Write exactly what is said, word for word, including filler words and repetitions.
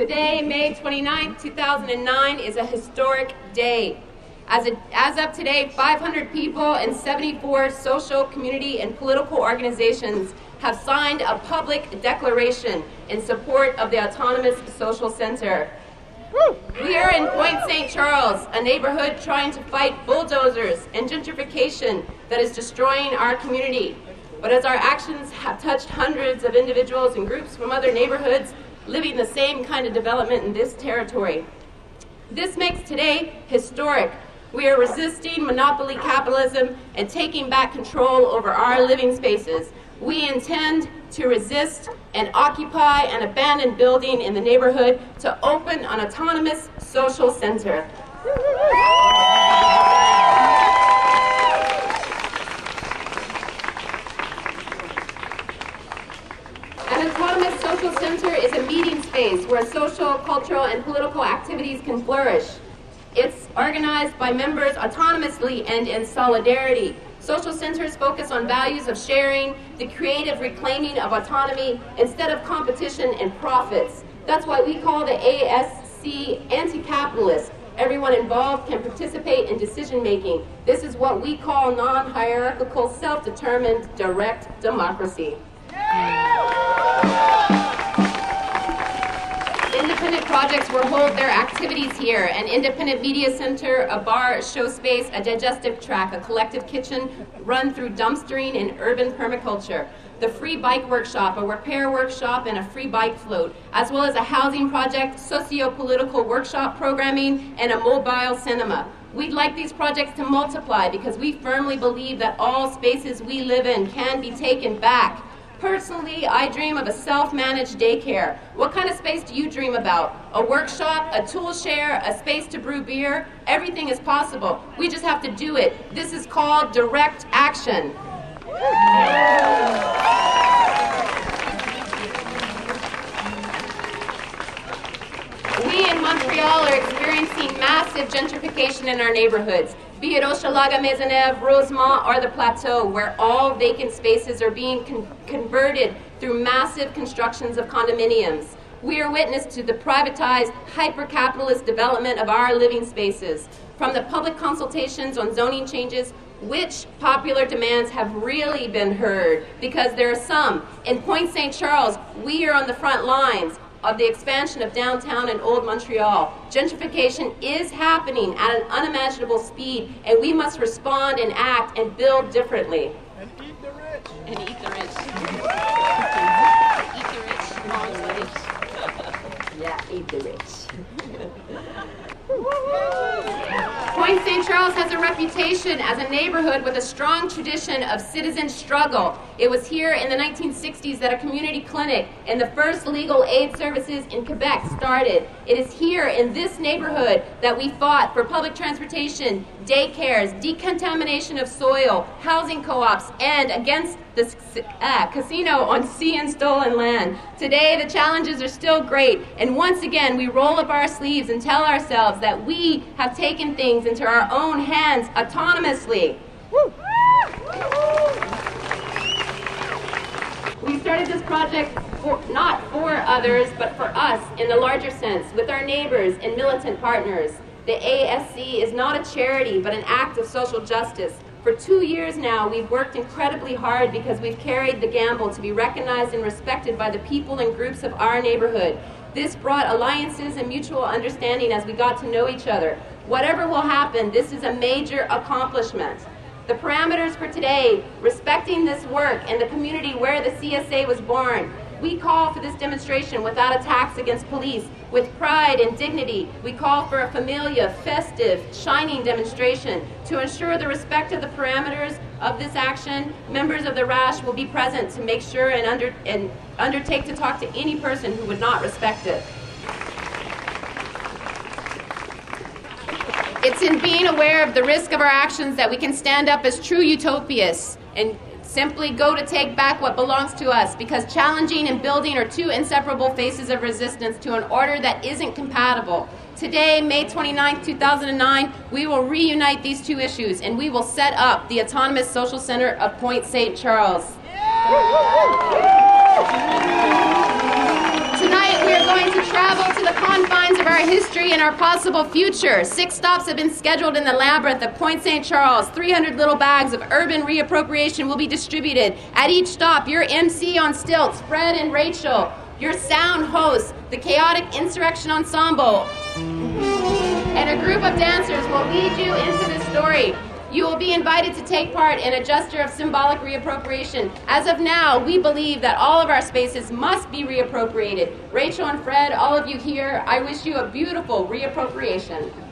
Today, May twenty-ninth, two thousand nine, is a historic day. As, a, as of today, five hundred people and seventy-four social, community, and political organizations have signed a public declaration in support of the Autonomous Social Center. We are in Point Saint Charles, a neighborhood trying to fight bulldozers and gentrification that is destroying our community. But as our actions have touched hundreds of individuals and groups from other neighborhoods living the same kind of development in this territory, this makes today historic. We are resisting monopoly capitalism and taking back control over our living spaces. We intend to resist and occupy an abandoned building in the neighborhood to open an autonomous social center. An autonomous social center is a meeting space where social, cultural, and political activities can flourish. It's organized by members autonomously and in solidarity. Social centers focus on values of sharing, the creative reclaiming of autonomy instead of competition and profits. That's why we call the A S C anti-capitalist. Everyone involved can participate in decision-making. This is what we call non-hierarchical, self-determined, direct democracy. Independent projects will hold their activities here: an independent media center, a bar, a show space, a digestive tract, a collective kitchen run through dumpstering and urban permaculture, the free bike workshop, a repair workshop, and a free bike float, as well as a housing project, socio-political workshop programming, and a mobile cinema. We'd like these projects to multiply because we firmly believe that all spaces we live in can be taken back. Personally, I dream of a self-managed daycare. What kind of space do you dream about? A workshop, a tool share, a space to brew beer? Everything is possible. We just have to do it. This is called direct action. We in Montreal are experiencing massive gentrification in our neighborhoods, be it Hochelaga, Maisonneuve, Rosemont, or the Plateau, where all vacant spaces are being con- converted through massive constructions of condominiums. We are witness to the privatized, hyper-capitalist development of our living spaces. From the public consultations on zoning changes, which popular demands have really been heard? Because there are some. In Point Saint Charles, we are on the front lines of the expansion of downtown and old Montreal. Gentrification is happening at an unimaginable speed, and we must respond and act and build differently. And eat the rich. And eat the rich. Eat the rich, long lives. Yeah, eat the rich. Point Saint Charles has a reputation as a neighborhood with a strong tradition of citizen struggle. It was here in the nineteen sixties that a community clinic and the first legal aid services in Quebec started. It is here in this neighborhood that we fought for public transportation, daycares, decontamination of soil, housing co-ops, and against the uh, casino on sea and stolen land. Today, the challenges are still great, and once again, we roll up our sleeves and tell ourselves that we have taken things into our own hands autonomously. Woo. We started this project for, not for others, but for us in the larger sense, with our neighbors and militant partners. The A S C is not a charity, but an act of social justice. For two years now, we've worked incredibly hard because we've carried the gamble to be recognized and respected by the people and groups of our neighborhood. This brought alliances and mutual understanding as we got to know each other. Whatever will happen, this is a major accomplishment. The parameters for today, respecting this work and the community where the C S A was born. We call for this demonstration without attacks against police, with pride and dignity. We call for a familiar, festive, shining demonstration. To ensure the respect of the parameters of this action, members of the R A S H will be present to make sure and, under, and undertake to talk to any person who would not respect it. It's in being aware of the risk of our actions that we can stand up as true utopists and simply go to take back what belongs to us, because challenging and building are two inseparable faces of resistance to an order that isn't compatible. Today, May twenty-ninth, two thousand nine, we will reunite these two issues, and we will set up the Autonomous Social Center of Point Saint Charles. Tonight, we are going to travel to the history and our possible future. Six stops have been scheduled in the labyrinth of Point Saint Charles. three hundred little bags of urban reappropriation will be distributed. At each stop, your M C on stilts, Fred and Rachel, your sound hosts, the Chaotic Insurrection Ensemble, and a group of dancers will lead you into this story. You will be invited to take part in a gesture of symbolic reappropriation. As of now, we believe that all of our spaces must be reappropriated. Rachel and Fred, all of you here, I wish you a beautiful reappropriation.